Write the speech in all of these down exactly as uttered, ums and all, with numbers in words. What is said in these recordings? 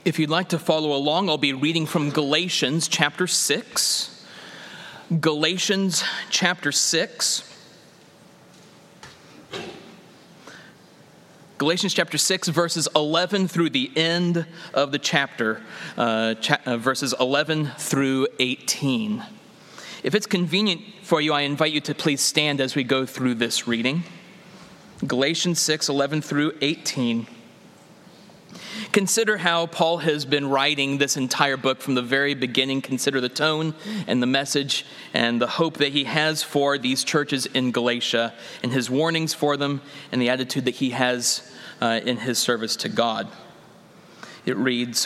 If you'd like to follow along, I'll be reading from Galatians chapter six. Galatians chapter six. Galatians chapter six, verses eleven through the end of the chapter, uh, cha- uh, verses eleven through eighteen. If it's convenient for you, I invite you to please stand as we go through this reading. Galatians six, eleven through eighteen. Consider how Paul has been writing this entire book from the very beginning. Consider the tone and the message and the hope that he has for these churches in Galatia and his warnings for them and the attitude that he has uh, in his service to God. It reads,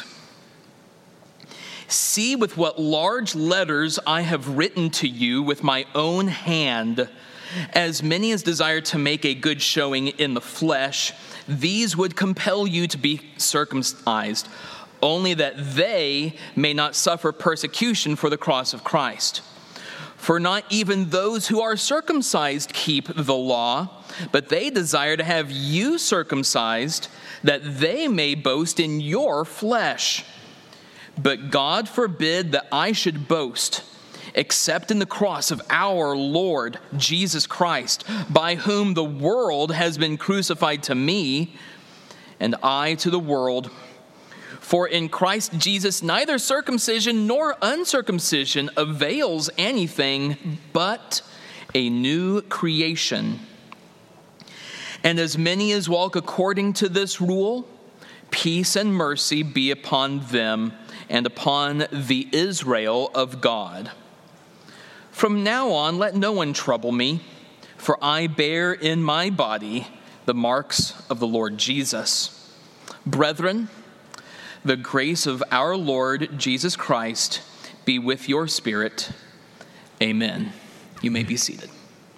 "See with what large letters I have written to you with my own hand. As many as desire to make a good showing in the flesh, these would compel you to be circumcised, only that they may not suffer persecution for the cross of Christ. For not even those who are circumcised keep the law, but they desire to have you circumcised, that they may boast in your flesh. But God forbid that I should boast, except in the cross of our Lord Jesus Christ, by whom the world has been crucified to me, and I to the world. For in Christ Jesus neither circumcision nor uncircumcision avails anything, but a new creation. And as many as walk according to this rule, peace and mercy be upon them and upon the Israel of God. From now on, let no one trouble me, for I bear in my body the marks of the Lord Jesus. Brethren, the grace of our Lord Jesus Christ be with your spirit. Amen." You may be seated.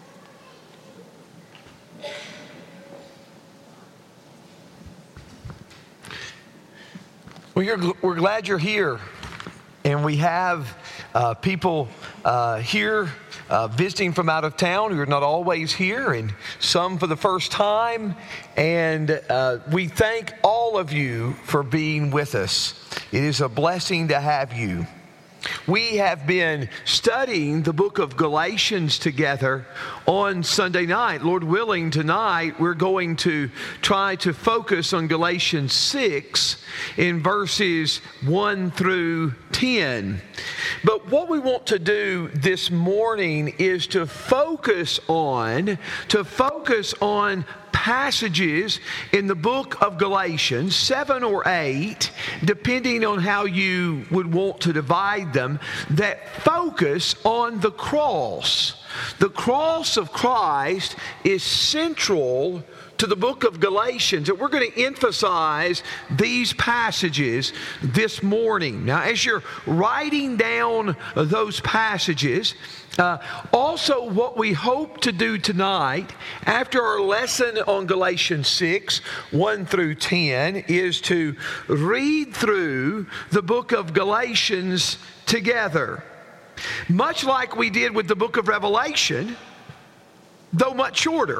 Well, you're, we're glad you're here, and we have uh, people uh, here uh, visiting from out of town who are not always here, and some for the first time. And uh, we thank all of you for being with us. It is a blessing to have you. We have been studying the book of Galatians together on Sunday night. Lord willing, tonight we're going to try to focus on Galatians six in verses one through ten. But what we want to do this morning is to focus on, to focus on passages in the book of Galatians, seven or eight, depending on how you would want to divide them, that focus on the cross. The cross of Christ is central to the book of Galatians, and we're going to emphasize these passages this morning. Now, as you're writing down those passages, uh, also what we hope to do tonight, after our lesson on Galatians six, one through ten, is to read through the book of Galatians together. Much like we did with the book of Revelation, though much shorter.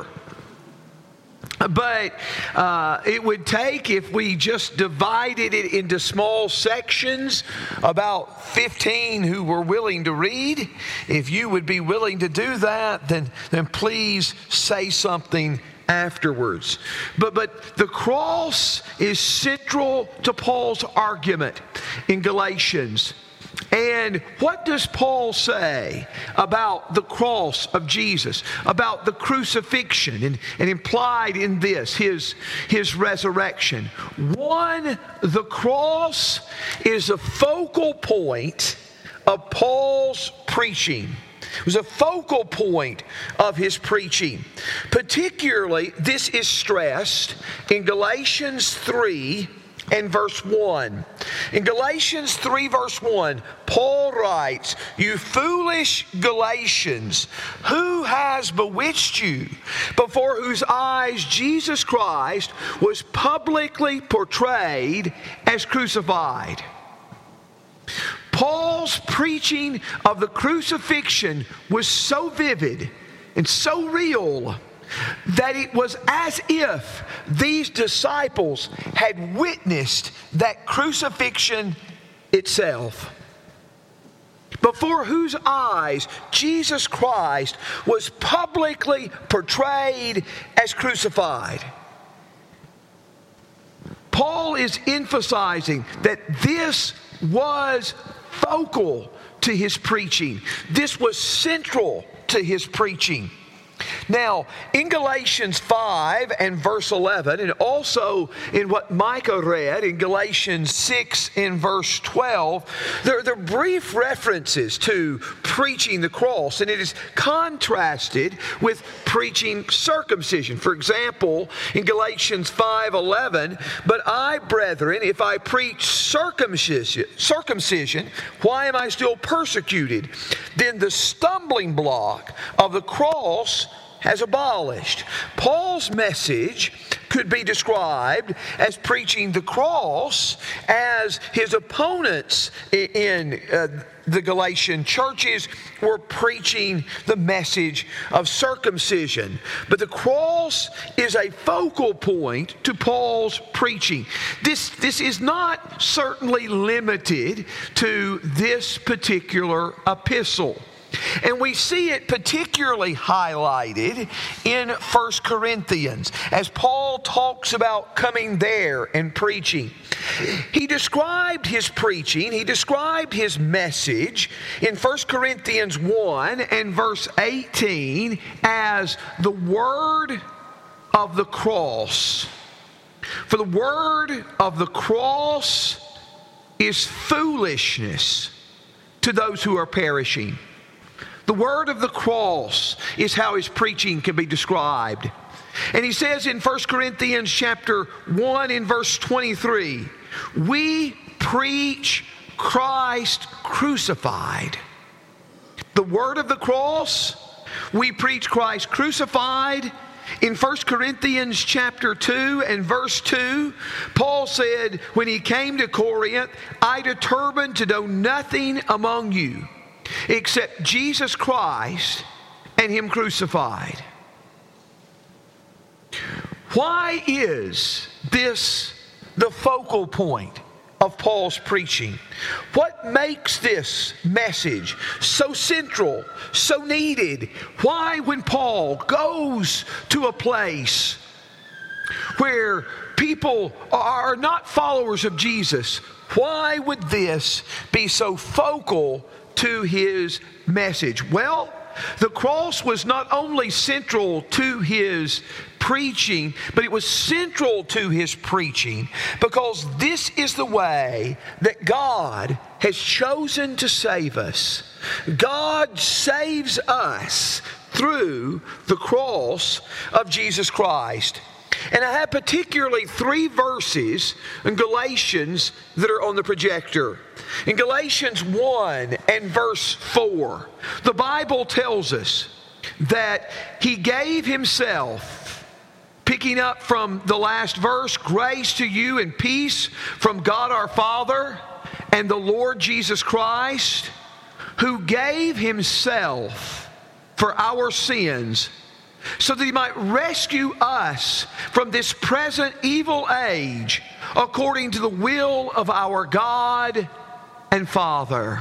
But uh, it would take, if we just divided it into small sections, about fifteen who were willing to read. If you would be willing to do that, then, then please say something afterwards. But, but the cross is central to Paul's argument in Galatians. And what does Paul say about the cross of Jesus, about the crucifixion, and, and implied in this, his, his resurrection? One, the cross is a focal point of Paul's preaching. It was a focal point of his preaching. Particularly, this is stressed in Galatians three and verse one. In Galatians three verse one, Paul writes, "You foolish Galatians, who has bewitched you, before whose eyes Jesus Christ was publicly portrayed as crucified?" Paul's preaching of the crucifixion was so vivid and so real that it was as if these disciples had witnessed that crucifixion itself, before whose eyes Jesus Christ was publicly portrayed as crucified. Paul is emphasizing that this was focal to his preaching. This was central to his preaching. Now, in Galatians five and verse eleven, and also in what Micah read in Galatians six and verse twelve, there, there are brief references to preaching the cross, and it is contrasted with preaching circumcision. For example, in Galatians five eleven, "But I, brethren, if I preach circumcision, circumcision, why am I still persecuted? Then the stumbling block of the cross has abolished." Paul's message could be described as preaching the cross, as his opponents in uh, the Galatian churches were preaching the message of circumcision. But the cross is a focal point to Paul's preaching. This, this is not certainly limited to this particular epistle. And we see it particularly highlighted in First Corinthians as Paul talks about coming there and preaching. He described his preaching, he described his message in First Corinthians one and verse eighteen as the word of the cross. For the word of the cross is foolishness to those who are perishing. The word of the cross is how his preaching can be described. And he says in First Corinthians chapter one in verse twenty-three, "We preach Christ crucified." The word of the cross, we preach Christ crucified. In First Corinthians chapter two and verse two, Paul said, when he came to Corinth, "I determined to know nothing among you except Jesus Christ and Him crucified." Why is this the focal point of Paul's preaching? What makes this message so central, so needed? Why, when Paul goes to a place where people are not followers of Jesus, why would this be so focal to his message? Well, the cross was not only central to his preaching, but it was central to his preaching because this is the way that God has chosen to save us. God saves us through the cross of Jesus Christ. And I have particularly three verses in Galatians that are on the projector. In Galatians one and verse four, the Bible tells us that He gave Himself, picking up from the last verse, "Grace to you and peace from God our Father and the Lord Jesus Christ, who gave Himself for our sins, so that He might rescue us from this present evil age, according to the will of our God and Father."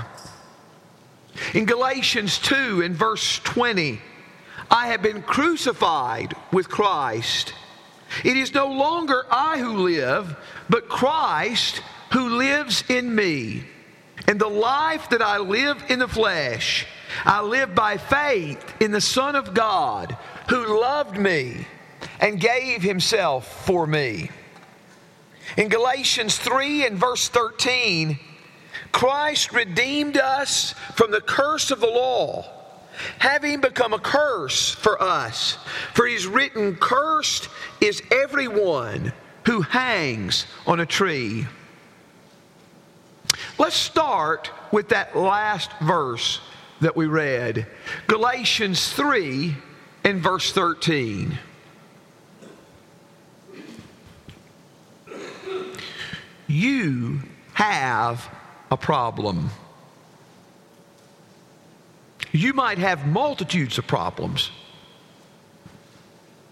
In Galatians two and verse twenty, "I have been crucified with Christ. It is no longer I who live, but Christ who lives in me. And the life that I live in the flesh, I live by faith in the Son of God, who loved me and gave Himself for me." In Galatians three and verse thirteen, "Christ redeemed us from the curse of the law, having become a curse for us. For it is written, cursed is everyone who hangs on a tree." Let's start with that last verse that we read, Galatians three and verse thirteen. You have a problem. You might have multitudes of problems.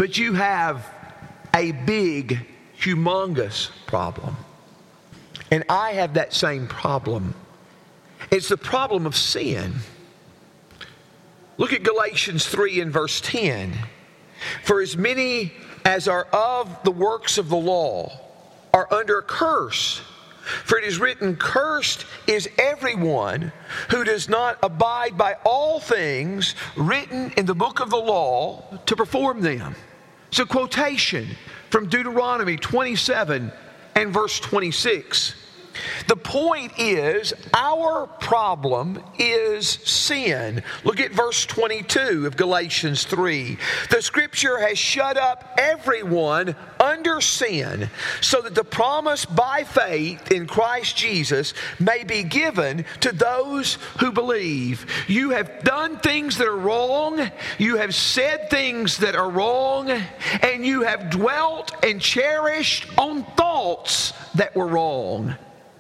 but you have a big, humongous problem. And I have that same problem. It's the problem of sin. Look at Galatians three and verse ten. For as many as are of the works of the law are under a curse. For it is written, cursed is everyone who does not abide by all things written in the book of the law to perform them. It's a quotation from Deuteronomy twenty-seven and verse twenty-six. The point is, our problem is sin. Look at verse twenty-two of Galatians three. The Scripture has shut up everyone under sin, so that the promise by faith in Christ Jesus may be given to those who believe. You have done things that are wrong, you have said things that are wrong, and you have dwelt and cherished on thoughts that were wrong.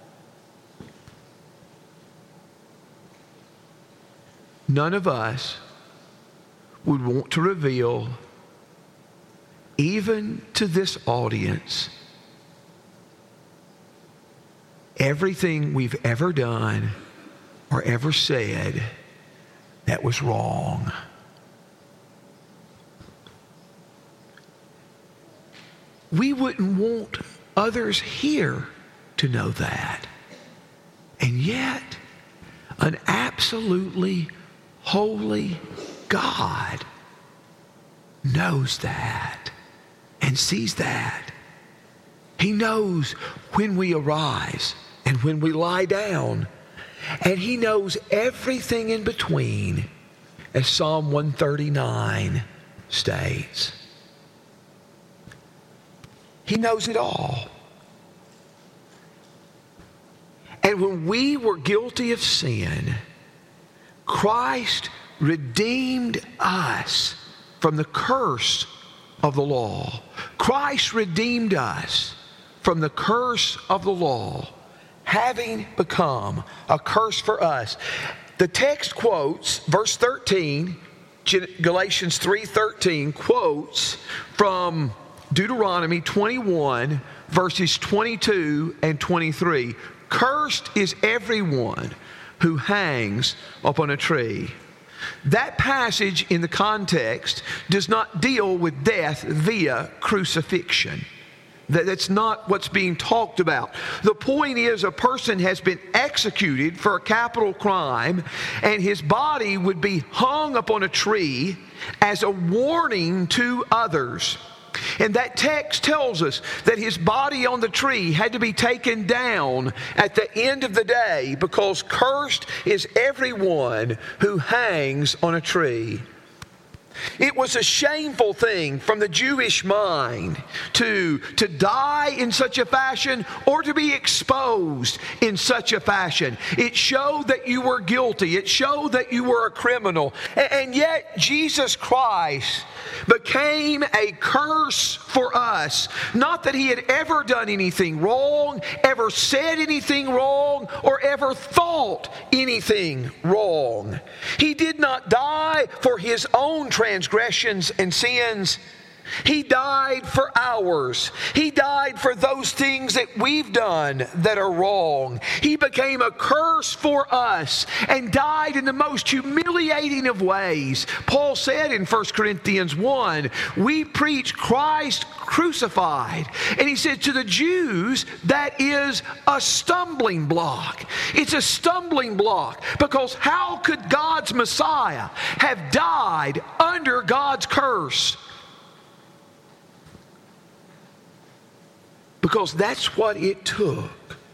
None of us would want to reveal, even to this audience, everything we've ever done or ever said that was wrong. We wouldn't want others here to know that. And yet, an absolutely holy God knows that and sees that. He knows when we arise and when we lie down. And He knows everything in between, as Psalm one thirty-nine states. He knows it all. And when we were guilty of sin, Christ redeemed us from the curse of the law. Christ redeemed us from the curse of the law, having become a curse for us. The text quotes, verse thirteen, Galatians three thirteen, quotes from Deuteronomy twenty-one, verses twenty-two and twenty-three. Cursed is everyone who hangs upon a tree. That passage in the context does not deal with death via crucifixion. That's not what's being talked about. The point is, a person has been executed for a capital crime, and his body would be hung upon a tree as a warning to others. And that text tells us that his body on the tree had to be taken down at the end of the day, because cursed is everyone who hangs on a tree. It was a shameful thing from the Jewish mind to, to die in such a fashion or to be exposed in such a fashion. It showed that you were guilty. It showed that you were a criminal. And, and yet Jesus Christ became a curse for us. Not that He had ever done anything wrong, ever said anything wrong, or ever thought anything wrong. He did not die for His own transgressions and sins. He died for ours. He died for those things that we've done that are wrong. He became a curse for us and died in the most humiliating of ways. Paul said in First Corinthians one, we preach Christ crucified. And he said to the Jews, that is a stumbling block. It's a stumbling block because how could God's Messiah have died under God's curse? Because that's what it took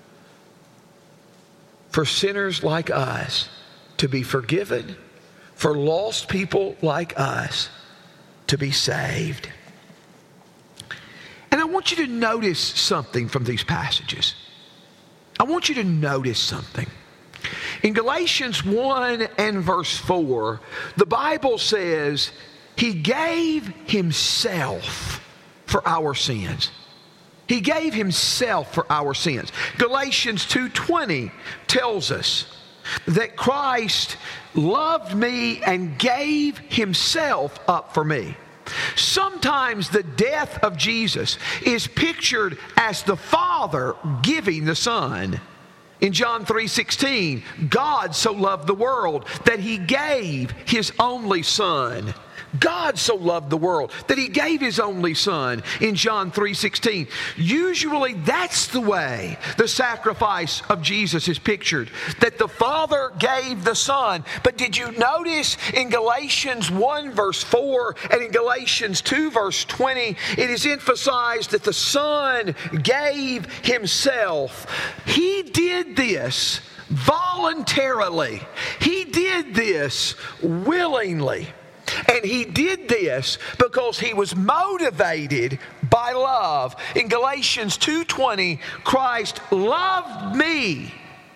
for sinners like us to be forgiven, for lost people like us to be saved. And I want you to notice something from these passages. I want you to notice something. In Galatians one and verse four, the Bible says, He gave Himself for our sins. He gave Himself for our sins. Galatians two twenty tells us that Christ loved me and gave Himself up for me. Sometimes the death of Jesus is pictured as the Father giving the Son. In John three sixteen, God so loved the world that He gave His only Son. God so loved the world that He gave His only Son in John three sixteen. Usually that's the way the sacrifice of Jesus is pictured, that the Father gave the Son. But did you notice in Galatians one verse four and in Galatians two verse twenty, it is emphasized that the Son gave Himself. He did this voluntarily. He did this willingly. And He did this because He was motivated by love. In Galatians two twenty, Christ loved me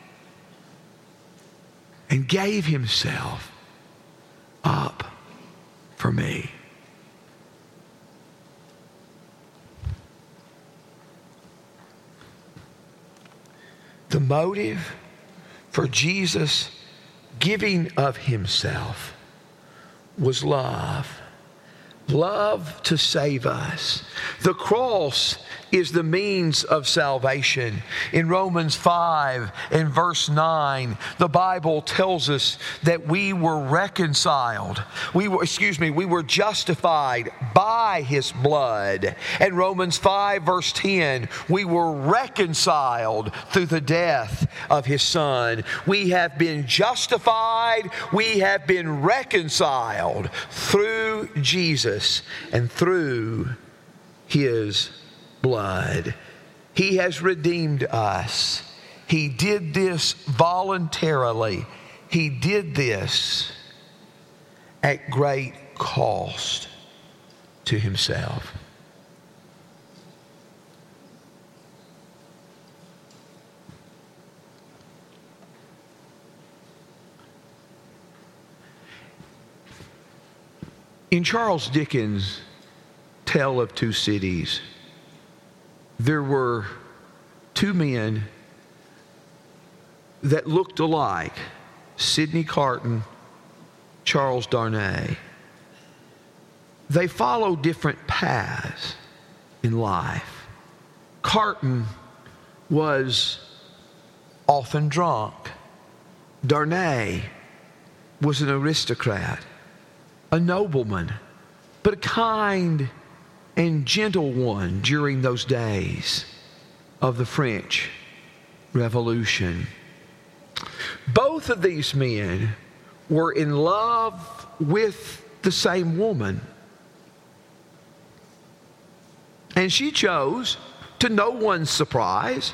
and gave Himself up for me. The motive for Jesus giving of Himself was love. Love to save us. The cross is the means of salvation. In Romans five and verse nine, the Bible tells us that we were reconciled. We were, excuse me, we were justified by His blood. And Romans five verse ten, we were reconciled through the death of His Son. We have been justified. We have been reconciled through Jesus and through His blood. He has redeemed us. He did this voluntarily. He did this at great cost to Himself. In Charles Dickens' Tale of Two Cities, there were two men that looked alike, Sidney Carton, Charles Darnay. They followed different paths in life. Carton was often drunk. Darnay was an aristocrat, a nobleman, but a kind and gentle one during those days of the French Revolution. Both of these men were in love with the same woman. And she chose, to no one's surprise,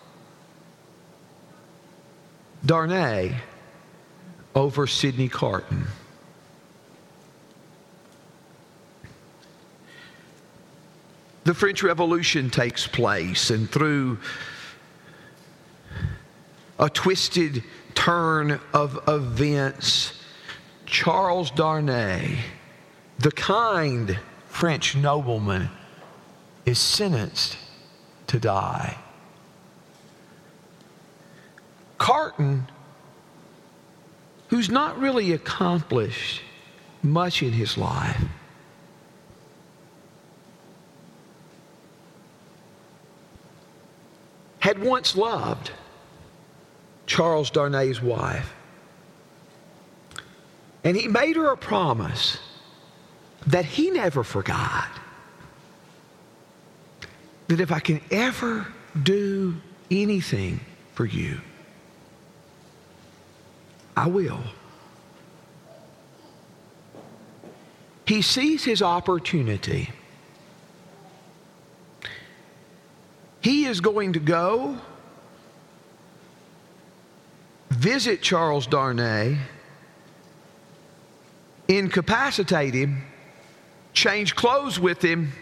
Darnay over Sidney Carton. The French Revolution takes place, and through a twisted turn of events, Charles Darnay, the kind French nobleman, is sentenced to die. Carton, who's not really accomplished much in his life, had once loved Charles Darnay's wife. And he made her a promise that he never forgot. That if I can ever do anything for you, I will. He sees his opportunity. He is going to go visit Charles Darnay, incapacitate him, change clothes with him,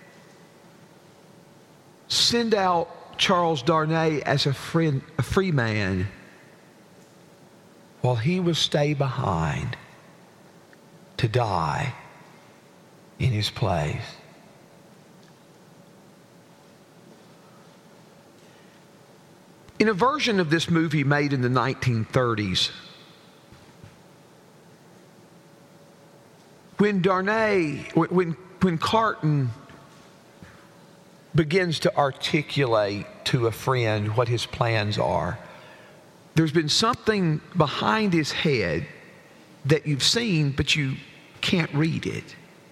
send out Charles Darnay as a, friend, a free man, while he will stay behind to die in his place. In a version of this movie made in the nineteen thirties, when Darnay, when when Carton begins to articulate to a friend what his plans are, there's been something behind his head that you've seen, but you can't read it.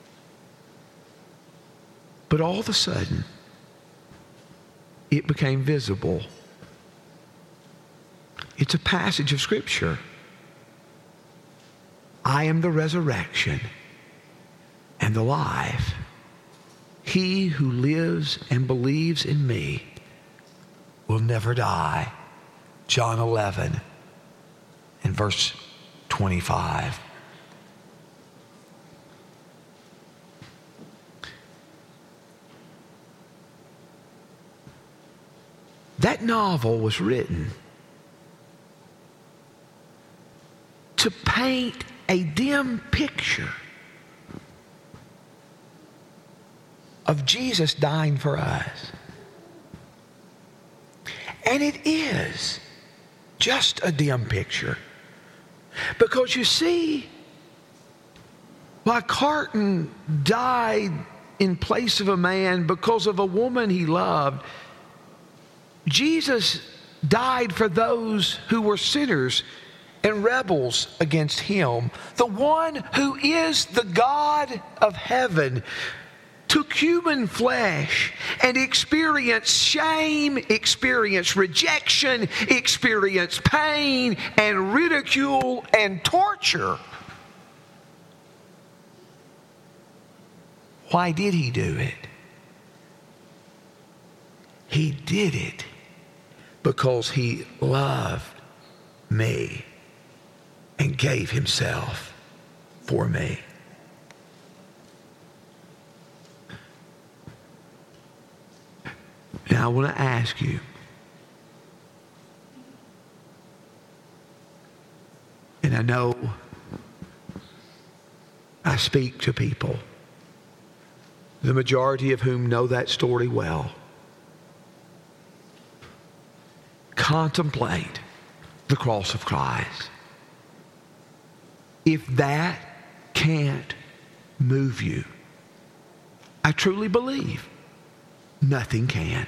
But all of a sudden, it became visible. It's a passage of Scripture. I am the resurrection and the life. He who lives and believes in me will never die. John eleven and verse twenty-five. That novel was written to paint a dim picture of Jesus dying for us. And it is just a dim picture. Because you see, while Carton died in place of a man because of a woman he loved, Jesus died for those who were sinners and rebels against him. The one who is the God of heaven took human flesh and experienced shame, experienced rejection, experienced pain and ridicule and torture. Why did he do it? He did it because he loved me and gave himself for me. Now I want to ask you, and I know I speak to people, the majority of whom know that story well. Contemplate the cross of Christ. If that can't move you, I truly believe nothing can.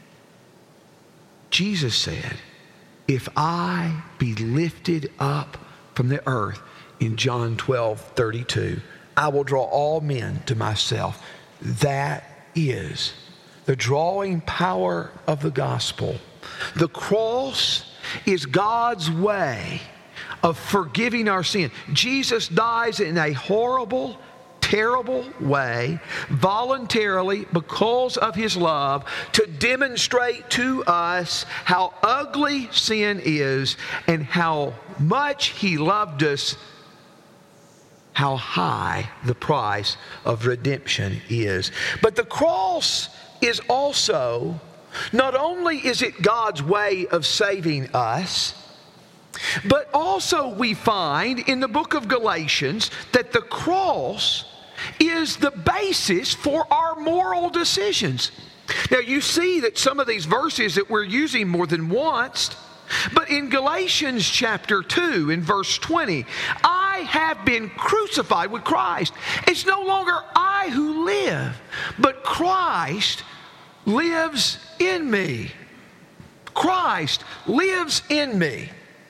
Jesus said, if I be lifted up from the earth, in John twelve thirty-two, I will draw all men to myself. That is the drawing power of the gospel. The cross is God's way of forgiving our sin. Jesus dies in a horrible, terrible way, voluntarily, because of his love, to demonstrate to us how ugly sin is and how much he loved us, how high the price of redemption is. But the cross is also, not only is it God's way of saving us, but also we find in the book of Galatians that the cross is the basis for our moral decisions. Now you see that some of these verses that we're using more than once, but in Galatians chapter two, in verse twenty, I have been crucified with Christ. It's no longer I who live, but Christ lives in me. Christ lives in me.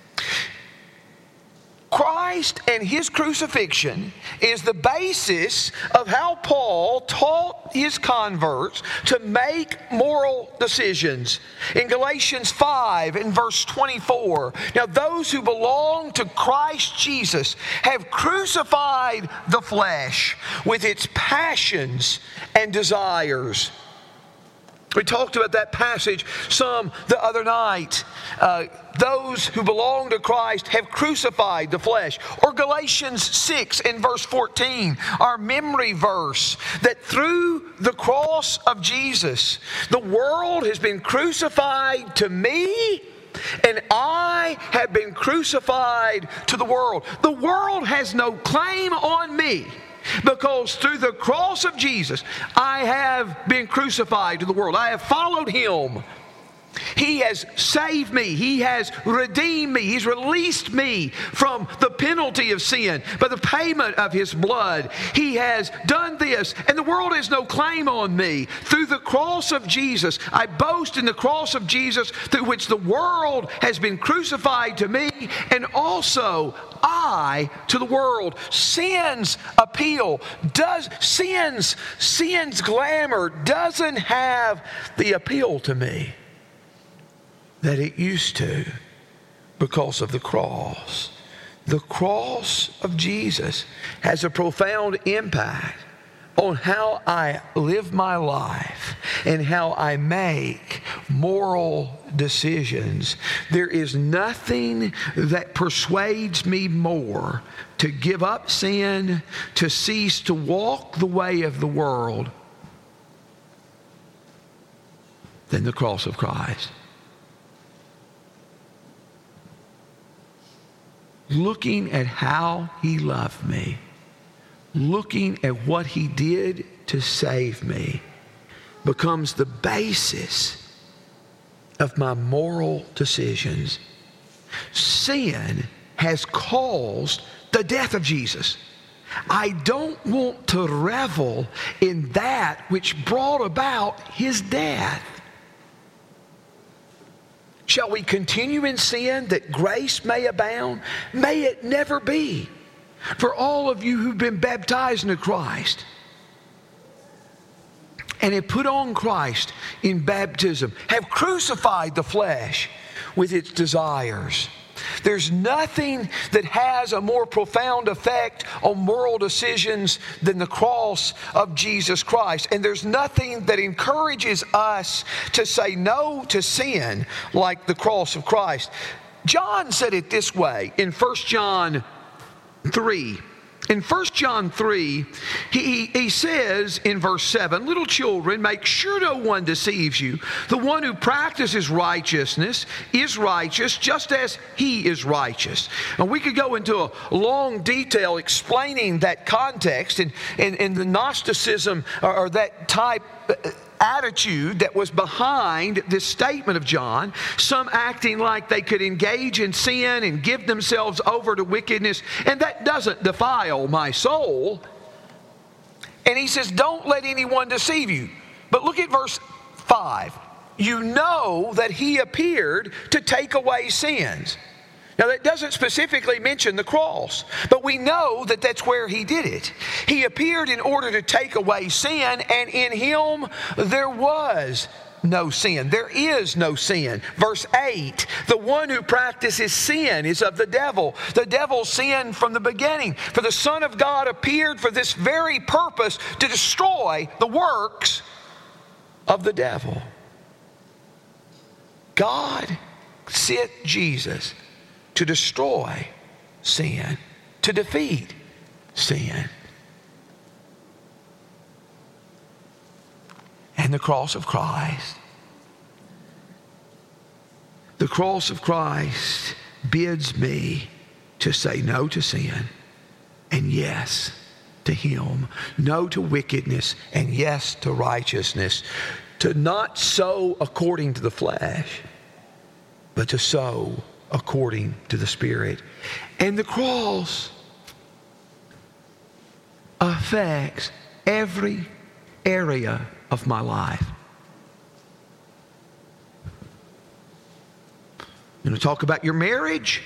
Christ and his crucifixion is the basis of how Paul taught his converts to make moral decisions. In Galatians five, in verse twenty-four, now those who belong to Christ Jesus have crucified the flesh with its passions and desires. We talked about that passage some the other night. Uh, those who belong to Christ have crucified the flesh. Or Galatians six in verse fourteen, our memory verse, that through the cross of Jesus, the world has been crucified to me, and I have been crucified to the world. The world has no claim on me, because through the cross of Jesus, I have been crucified to the world. I have followed him. He has saved me. He has redeemed me. He's released me from the penalty of sin by the payment of His blood. He has done this, and the world has no claim on me. Through the cross of Jesus, I boast in the cross of Jesus, through which the world has been crucified to me, and also I to the world. Sin's appeal does sin's sin's glamour doesn't have the appeal to me that it used to because of the cross. The cross of Jesus has a profound impact on how I live my life and how I make moral decisions. There is nothing that persuades me more to give up sin, to cease to walk the way of the world, than the cross of Christ. Looking at how He loved me, looking at what He did to save me, becomes the basis of my moral decisions. Sin has caused the death of Jesus. I don't want to revel in that which brought about His death. Shall we continue in sin that grace may abound? May it never be. For all of you who've been baptized into Christ and have put on Christ in baptism, have crucified the flesh with its desires. There's nothing that has a more profound effect on moral decisions than the cross of Jesus Christ. And there's nothing that encourages us to say no to sin like the cross of Christ. John said it this way in First John three. In First John three, he, he says in verse seven, "Little children, make sure no one deceives you. The one who practices righteousness is righteous just as he is righteous." And we could go into a long detail explaining that context and, and, and the Gnosticism or, or that type attitude that was behind this statement of John, some acting like they could engage in sin and give themselves over to wickedness, and that doesn't defile my soul. And he says, don't let anyone deceive you. But look at verse five. You know that He appeared to take away sins. Now, that doesn't specifically mention the cross, but we know that that's where He did it. He appeared in order to take away sin, and in Him there was no sin. There is no sin. Verse eight, the one who practices sin is of the devil. The devil sinned from the beginning. For the Son of God appeared for this very purpose, to destroy the works of the devil. God sent Jesus to destroy sin, to defeat sin. And the cross of Christ. The cross of Christ bids me to say no to sin and yes to Him. No to wickedness and yes to righteousness. To not sow according to the flesh, but to sow according to the Spirit. And the cross affects every area of my life. You want to talk about your marriage?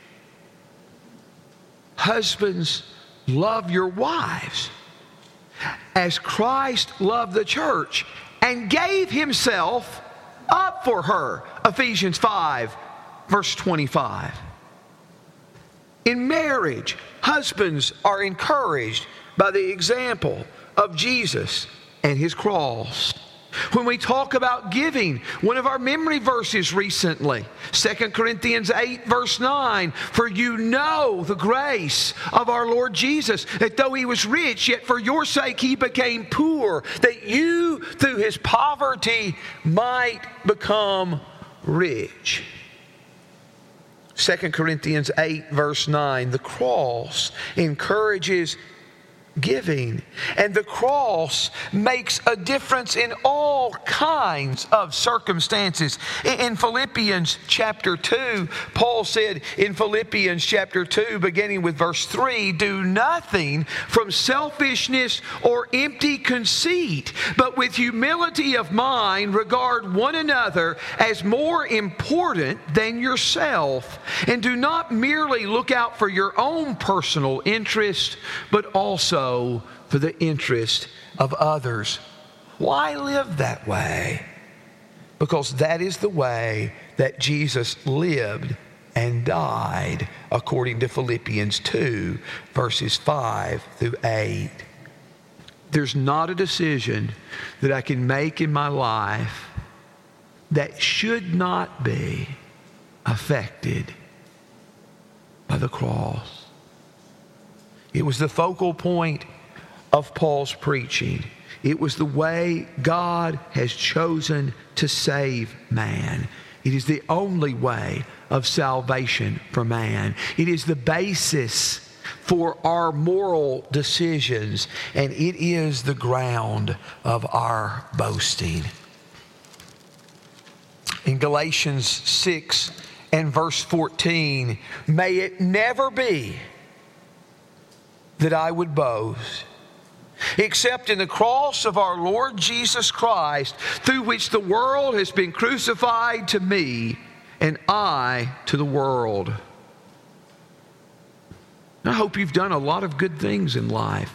Husbands, love your wives as Christ loved the church and gave Himself up for her. Ephesians five, verse twenty-five. In marriage, husbands are encouraged by the example of Jesus and His cross. When we talk about giving, one of our memory verses recently, Second Corinthians eight, verse nine, "For you know the grace of our Lord Jesus, that though He was rich, yet for your sake He became poor, that you through His poverty might become rich." Second Corinthians eight, verse nine, the cross encourages giving. And the cross makes a difference in all kinds of circumstances. In Philippians chapter two, Paul said in Philippians chapter two, beginning with verse three, "Do nothing from selfishness or empty conceit, but with humility of mind regard one another as more important than yourself. And do not merely look out for your own personal interest, but also for the interest of others." Why live that way? Because that is the way that Jesus lived and died, according to Philippians two, verses five through eight. There's not a decision that I can make in my life that should not be affected by the cross. It was the focal point of Paul's preaching. It was the way God has chosen to save man. It is the only way of salvation for man. It is the basis for our moral decisions, and it is the ground of our boasting. In Galatians six and verse fourteen, "May it never be that I would boast, except in the cross of our Lord Jesus Christ, through which the world has been crucified to me, and I to the world." I hope you've done a lot of good things in life.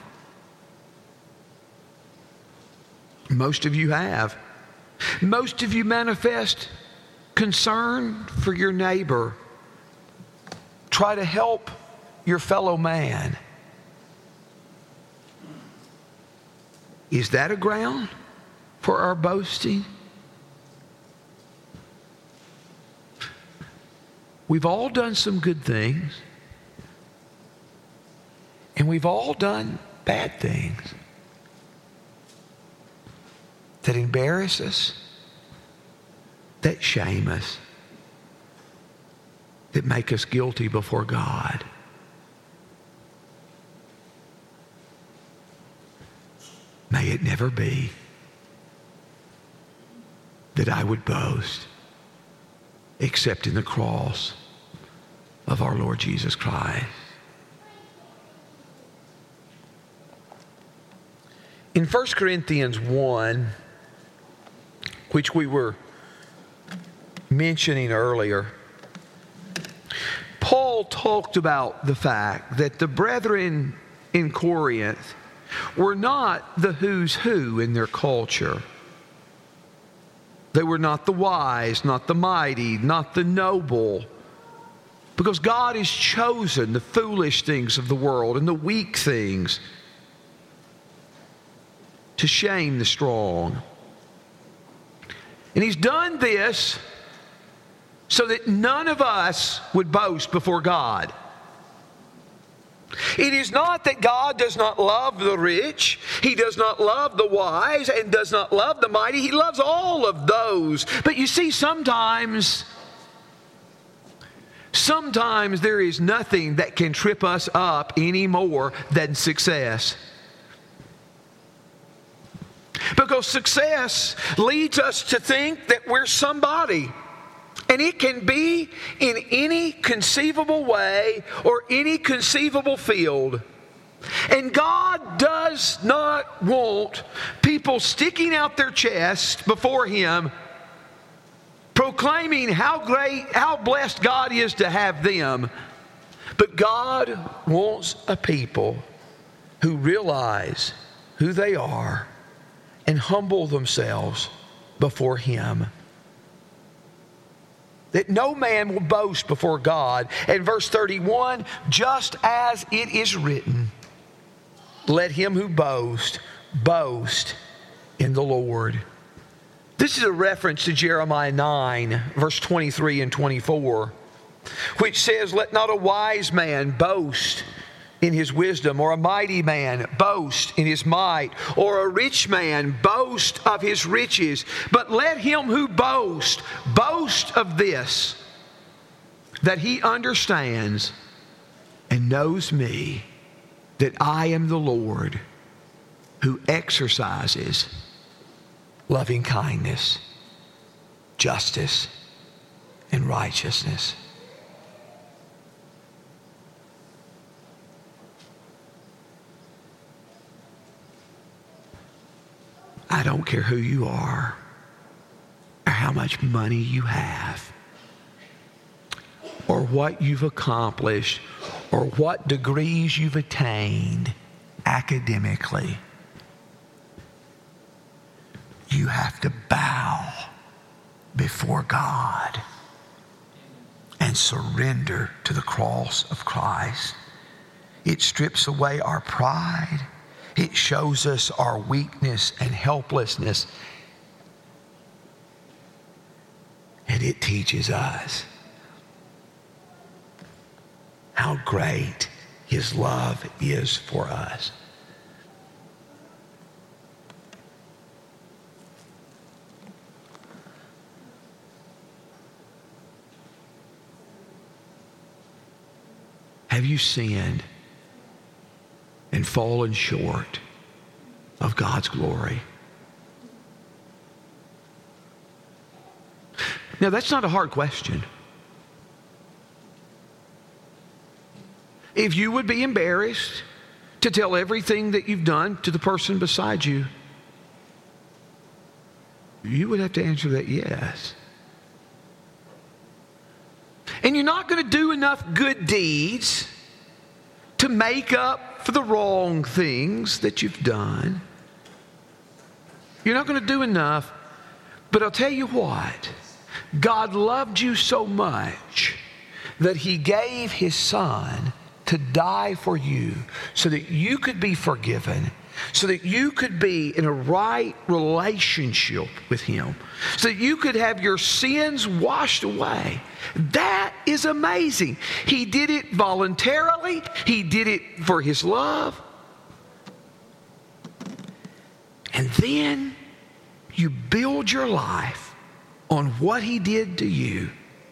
Most of you have. Most of you manifest concern for your neighbor. Try to help your fellow man. Is that a ground for our boasting? We've all done some good things, and we've all done bad things that embarrass us, that shame us, that make us guilty before God. May it never be that I would boast except in the cross of our Lord Jesus Christ. In First Corinthians one, which we were mentioning earlier, Paul talked about the fact that the brethren in Corinth were not the who's who in their culture. They were not the wise, not the mighty, not the noble. Because God has chosen the foolish things of the world and the weak things to shame the strong. And He's done this so that none of us would boast before God. It is not that God does not love the rich, He does not love the wise, and does not love the mighty. He loves all of those. But you see, sometimes, sometimes there is nothing that can trip us up any more than success. Because success leads us to think that we're somebody. And it can be in any conceivable way or any conceivable field. And God does not want people sticking out their chest before Him, proclaiming how great, how blessed God is to have them. But God wants a people who realize who they are and humble themselves before Him. That no man will boast before God. And verse thirty-one, just as it is written, let him who boasts, boast in the Lord. This is a reference to Jeremiah nine, verse twenty-three and twenty-four, which says, let not a wise man boast in his wisdom, or a mighty man boast in his might, or a rich man boast of his riches. But let him who boasts, boast of this, that he understands and knows me, that I am the Lord who exercises loving kindness, justice, and righteousness. I don't care who you are or how much money you have or what you've accomplished or what degrees you've attained academically. You have to bow before God and surrender to the cross of Christ. It strips away our pride. It shows us our weakness and helplessness. And it teaches us how great His love is for us. Have you sinned and fallen short of God's glory? Now, that's not a hard question. If you would be embarrassed to tell everything that you've done to the person beside you, you would have to answer that yes. And you're not going to do enough good deeds to make up for the wrong things that you've done. You're not going to do enough. But I'll tell you what, God loved you so much that He gave His Son to die for you so that you could be forgiven, so that you could be in a right relationship with Him, so that you could have your sins washed away. That is amazing. He did it voluntarily. He did it for His love. And then you build your life on what He did to you.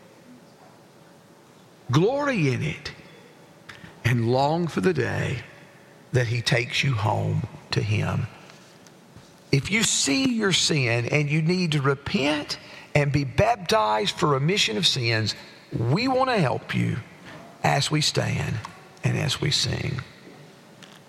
Glory in it and long for the day that He takes you home to Him. If you see your sin and you need to repent and be baptized for remission of sins, we want to help you as we stand and as we sing.